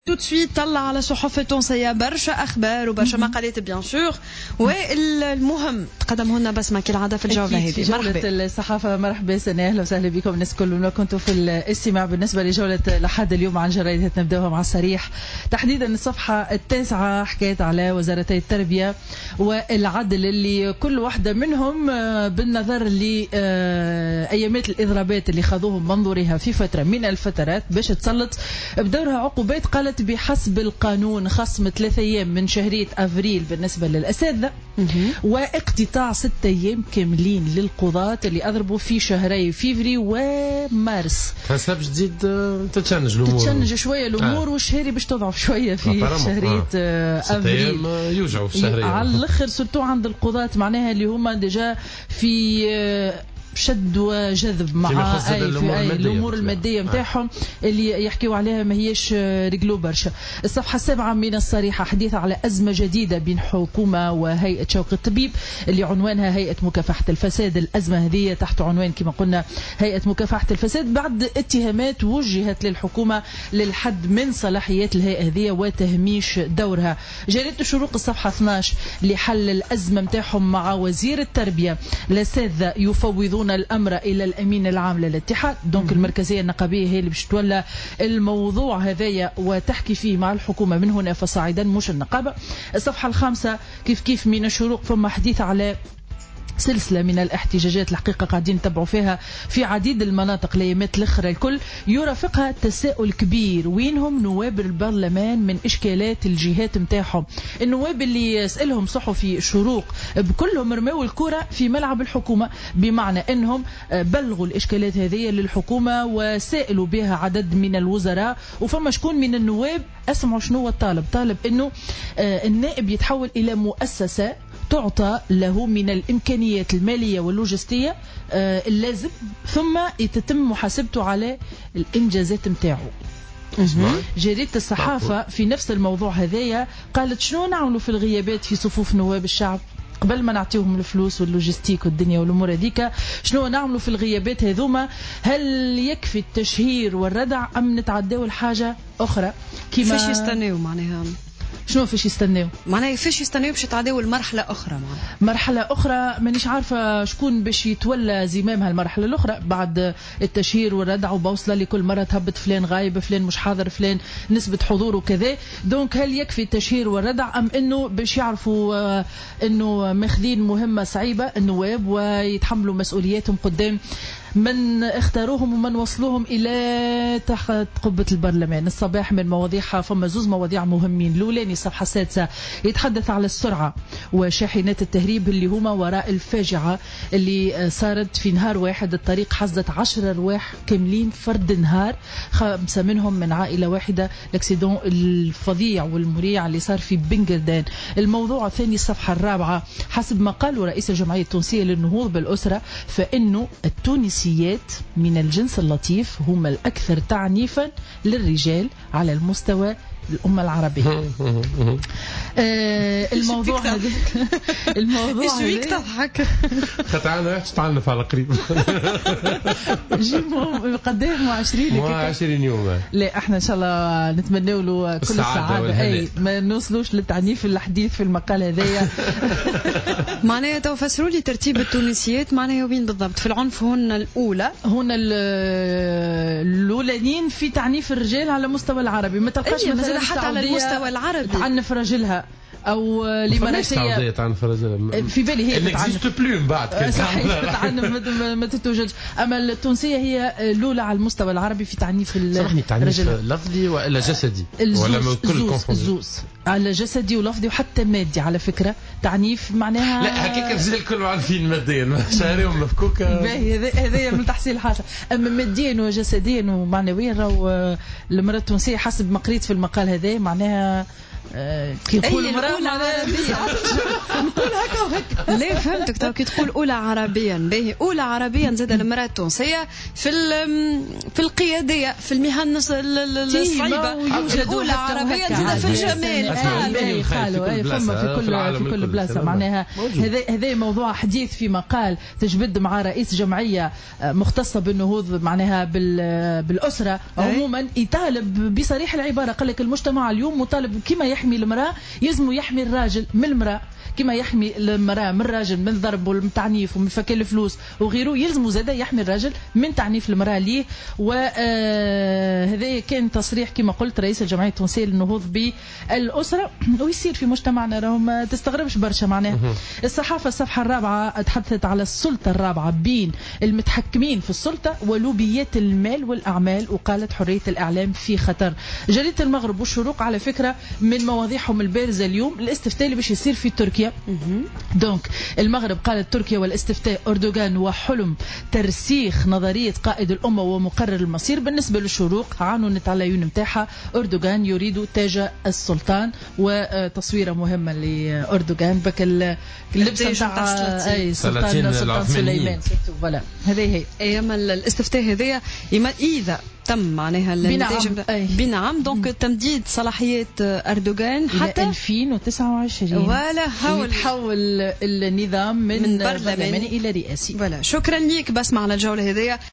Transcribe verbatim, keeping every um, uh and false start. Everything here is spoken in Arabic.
tout de suite طلع على صحف التونسية برشا أخبار وبرشا مقالات بيان سور. والمهم تقدمه لنا بسمة كالعادة في الجولة هذه. في جولة الصحافة. مرحبا سنة، أهلا وسهلا بكم الناس كلهم كنتوا في الاستماع بالنسبة لجولة لحد اليوم عن جرائد. نبداوها مع الصريح، تحديدا الصفحة التاسعة حكاية على وزارتي التربية والعدل اللي كل واحدة منهم بالنظر لأيامات الإضرابات اللي خذوهم منظورها في فترة من الفترات باش تسلط بدورها عقوبات. قالت بحسب القانون خصم ثلاثة أيام من شهرية أفريل بالنسبة للأساتذة، واقتطاع ستة أيام كاملين للقضاة اللي أضربوا في شهري فيفري ومارس. حسب جديد تتشنج الأمور، تتشنج شوية الأمور آه. والشهري باش تضعف شوية في شهرية آه. أفريل يوجعوا في الشهرية على الآخر سرتو عند القضاة معناها اللي هما ديجا في آه شد وجذب مع أي في أي الأمور المادية متاعهم اللي يحكيوا عليها ما هيش رجلو برشا. الصفحة السابعة من الصريحة حديث على أزمة جديدة بين حكومة وهيئة شوقي الطبيب اللي عنوانها هيئة مكافحة الفساد. الأزمة هذه تحت عنوان كما قلنا هيئة مكافحة الفساد بعد اتهامات وجهت للحكومة للحد من صلاحيات الهيئة هذه وتهميش دورها. جريدة الشروق الصفحة اثناش لحل الأزمة متاعهم مع وزير التربية. الأساتذة يفوضون الأمر إلى الأمين العام للاتحاد، دونك المركزية النقابية هي اللي باش تولى الموضوع هذايا وتحكي فيه مع الحكومة من هنا فصاعدا مش النقابة. الصفحة الخامسة كيف كيف من الشروق فما حديث على سلسلة من الاحتجاجات الحقيقة قاعدين نتبعوا فيها في عديد المناطق ليامات الأخرى الكل يرافقها تساؤل كبير، وينهم نواب البرلمان من إشكالات الجهات متاعهم. النواب اللي يسألهم صحفي الشروق بكلهم رموا الكرة في ملعب الحكومة، بمعنى أنهم بلغوا الإشكالات هذه للحكومة وسائلوا بها عدد من الوزراء. وفما شكون من النواب أسمعوا شنو الطالب، طالب أنه النائب يتحول إلى مؤسسة تعطى له من الإمكانيات المالية واللوجستية آه اللازم، ثم يتم محاسبته على الإنجازات متاعه. جريدة الصحافة في نفس الموضوع هذايا قالت شنو نعملوا في الغيابات في صفوف نواب الشعب قبل ما نعطيهم الفلوس واللوجستيك والدنيا والأمور هذيك. شنو نعملوا في الغيابات هذوما؟ هل يكفي التشهير والردع أم نتعداو الحاجة أخرى؟ كيما فاش يستناو معناها شنو فاش يستناو؟ معناها فاش يستناو باش يتعداو المرحلة أخرى؟ معناها مرحلة أخرى مانيش عارفة شكون باش يتولى زمام هالمرحلة الأخرى بعد التشهير والردع وبوصلة لكل مرة تهبط فلان غايب فلان مش حاضر فلان نسبة حضور وكذا. دونك هل يكفي التشهير والردع أم إنه باش يعرفوا إنه ماخذين مهمة صعيبة النواب ويتحملوا مسؤولياتهم قدام من اختاروهم ومن وصلوهم إلى تحت قبة البرلمان. الصباح من مواضيعها فما زوز مواضيع مهمين. الأولاني الصفحة السادسة يتحدث على السرعة وشاحنات التهريب اللي هما وراء الفاجعة اللي صارت في نهار واحد. الطريق حصدت عشر أرواح كاملين فرد نهار، خمسة منهم من عائلة واحدة. الاكسيدون الفظيع والمريع اللي صار في بنجردان. الموضوع الثاني الصفحة الرابعة حسب ما قال رئيس الجمعية التونسية للنهوض بالأسرة فإنه التونسي من الجنس اللطيف هم الأكثر تعنيفا للرجال على المستوى الأمة العربية. آه الموضوع هذا الموضوع ايش فيك تضحك؟ خطعنا تعنف على قريب جيبهم قدام عشرين مو عشرين يوم. لا احنا ان شاء الله نتمنى له كل السعادة اي ما نوصلوش للتعنيف الحديث في المقال هذايا. معناها تو فسروا لي ترتيب التونسيات معناها وين بالضبط في العنف. هن الأولى هن الأولانيين في تعنيف الرجال على مستوى العربي. ما تلقاش مثلا حتى على المستوى العربي تعنف رجلها او لمراسية تعنف رجلها في بالي هي تعنف بلوم بعد تعنف ما تتوجدش. اما التونسية هي الاولى على المستوى العربي في تعنيف الرجل. تعنيف لفظي ولا جسدي ولا كل الزوز على جسدي ولفظي وحتى مادي على فكرة. تعنيف معناها لا هكاك الرجال الكل عارفين ماديا شهريهم مفكوكة هذا من تحصيل حاصل. اما ماديا وجسديا ومعنويا راهو المرأة التونسية حسب ما قريت في المقال هذا معناها كي يقول امرأة عربية نقول هكا وهكا. ليه فهمتك تو كي تقول أولى عربيا باهي أولى عربيا زاد المرأة التونسية في في القيادية في المهن الصعيبة أولى عربيا زاد في الجمال. خالو أي فما في كل في كل بلاصة معناها هذا هذا موضوع حديث في مقال تجبد مع رئيس جمعية مختصة بالنهوض معناها بالأسرة عموما يطالب بصريح العبارة قال لك المجتمع اليوم مطالب كما يحمي المرأة يلزم يحمي الراجل من المرأة كما يحمي المرأة من الراجل من الضرب والتعنيف ومن فكل الفلوس وغيره يلزم زادا يحمي الراجل من تعنيف المرأة ليه. وهذا كان تصريح كما قلت رئيس الجمعية التونسية للنهوض بالأسرة ويصير في مجتمعنا راهو ما تستغربش برشا معناها. الصحافة الصفحة الرابعة تحدثت على السلطة الرابعة بين المتحكمين في السلطة ولوبيات المال والأعمال وقالت حرية الإعلام في خطر. جريدة المغرب والشروق على فكرة من مواضيعهم البارزة اليوم الاستفتاء اللي باش يصير في تركيا. دونك المغرب قالت تركيا والاستفتاء أردوغان وحلم ترسيخ نظرية قائد الأمة ومقرر المصير. بالنسبة للشروق عنونت على العيون متاعها أردوغان يريد تاج السلطان وتصويرة مهمة لأردوغان بك اللبس نتاع أي سلطان سلطان سليمان ولا هذه هي أيام الاستفتاء هذه إذا تم معناها النتائج بنعم دونك تمديد صلاحيات أردوغان حتى ألفين وتسعة وعشرين ولا حول يتحول النظام من, من برلماني إلى رئاسي. ولا شكرا ليك بس معنا الجولة هذه.